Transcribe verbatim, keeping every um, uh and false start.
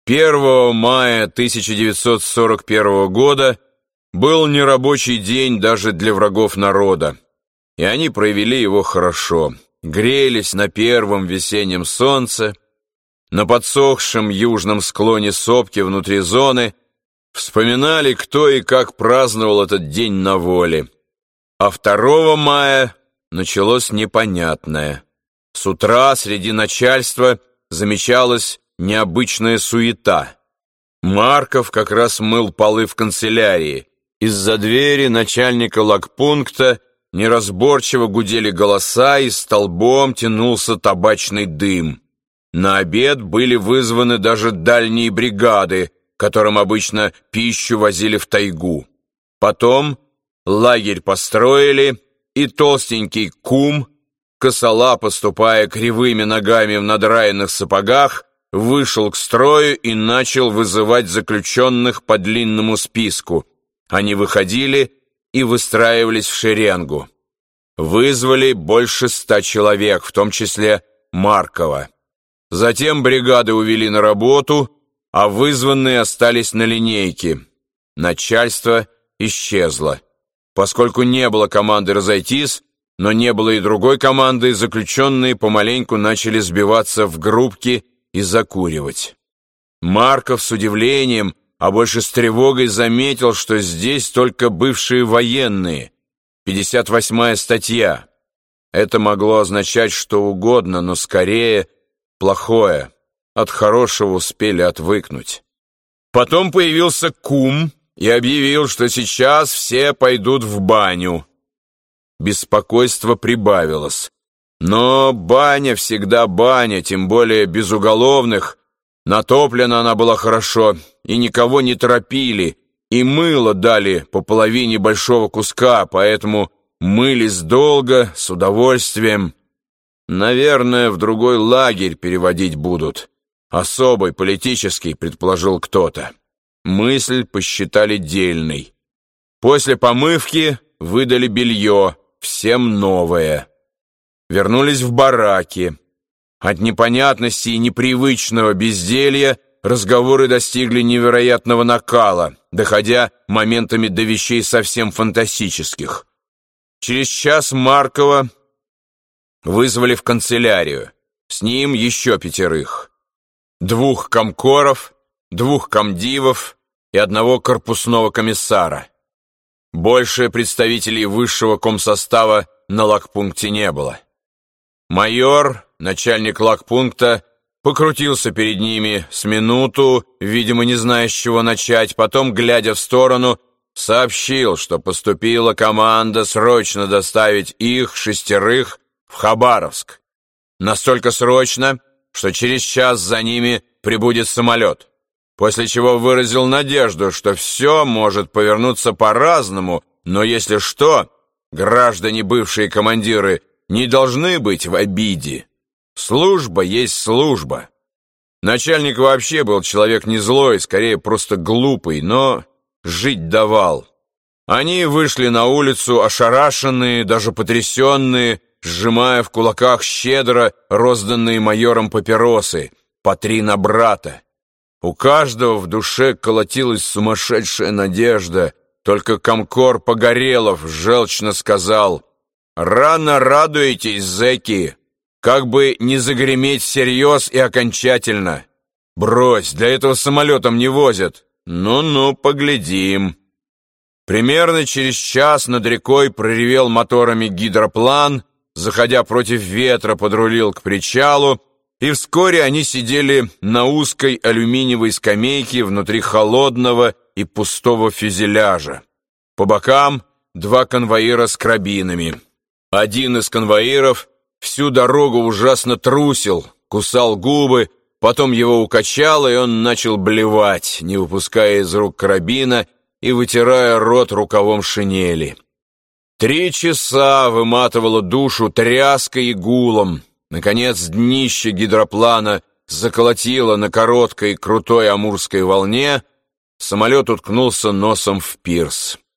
первого мая тысяча девятьсот сорок первого года был нерабочий день даже для врагов народа, и они провели его хорошо, грелись на первом весеннем солнце, на подсохшем южном склоне сопки внутри зоны, вспоминали, кто и как праздновал этот день на воле. А второго мая началось непонятное. С утра среди начальства замечалась необычная суета. Марков как раз мыл полы в канцелярии. Из-за двери начальника лагпункта неразборчиво гудели голоса, и столбом тянулся табачный дым. На обед были вызваны даже дальние бригады, которым обычно пищу возили в тайгу. Потом лагерь построили, и толстенький кум, косолапо ступая кривыми ногами в надраенных сапогах, вышел к строю и начал вызывать заключенных по длинному списку. Они выходили и выстраивались в шеренгу. Вызвали больше ста человек, в том числе Маркова. Затем бригады увели на работу, а вызванные остались на линейке. Начальство исчезло. Поскольку не было команды разойтись, но не было и другой команды, заключенные помаленьку начали сбиваться в группки и закуривать. Марков с удивлением, а больше с тревогой заметил, что здесь только бывшие военные. пятьдесят восьмая статья. Это могло означать что угодно, но скорее плохое. От хорошего успели отвыкнуть. Потом появился кум и объявил, что сейчас все пойдут в баню. Беспокойство прибавилось. Но баня всегда баня, тем более без уголовных. Натоплена она была хорошо, и никого не торопили, и мыло дали по половине большого куска, поэтому мылись долго, с удовольствием. Наверное, в другой лагерь переводить будут. Особый, политический, предположил кто-то. Мысль посчитали дельной. После помывки выдали белье, всем новое. Вернулись в бараки. От непонятности и непривычного безделья разговоры достигли невероятного накала, доходя моментами до вещей совсем фантастических. Через час Маркова вызвали в канцелярию. С ним еще пятерых. Двух комкоров, двух комдивов и одного корпусного комиссара. Больше представителей высшего комсостава на лагпункте не было. Майор, начальник лагпункта, покрутился перед ними с минуту, видимо, не зная, с чего начать, потом, глядя в сторону, сообщил, что поступила команда срочно доставить их, шестерых, в Хабаровск. Настолько срочно, что через час за ними прибудет самолет, после чего выразил надежду, что все может повернуться по-разному, но если что, граждане бывшие командиры не должны быть в обиде. Служба есть служба. Начальник вообще был человек не злой, скорее просто глупый, но жить давал. Они вышли на улицу ошарашенные, даже потрясенные, сжимая в кулаках щедро розданные майором папиросы, по три на брата. У каждого в душе колотилась сумасшедшая надежда, только комкор Погорелов желчно сказал: «Рано радуетесь, зэки, как бы не загреметь всерьез и окончательно. Брось, для этого самолетом не возят. Ну-ну, поглядим». Примерно через час над рекой проревел моторами гидроплан, заходя против ветра, подрулил к причалу, и вскоре они сидели на узкой алюминиевой скамейке внутри холодного и пустого фюзеляжа. По бокам два конвоира с карабинами. Один из конвоиров всю дорогу ужасно трусил, кусал губы, потом его укачало, и он начал блевать, не выпуская из рук карабина и вытирая рот рукавом шинели. Три часа выматывало душу тряской и гулом. Наконец днище гидроплана заколотило на короткой крутой амурской волне, самолет уткнулся носом в пирс.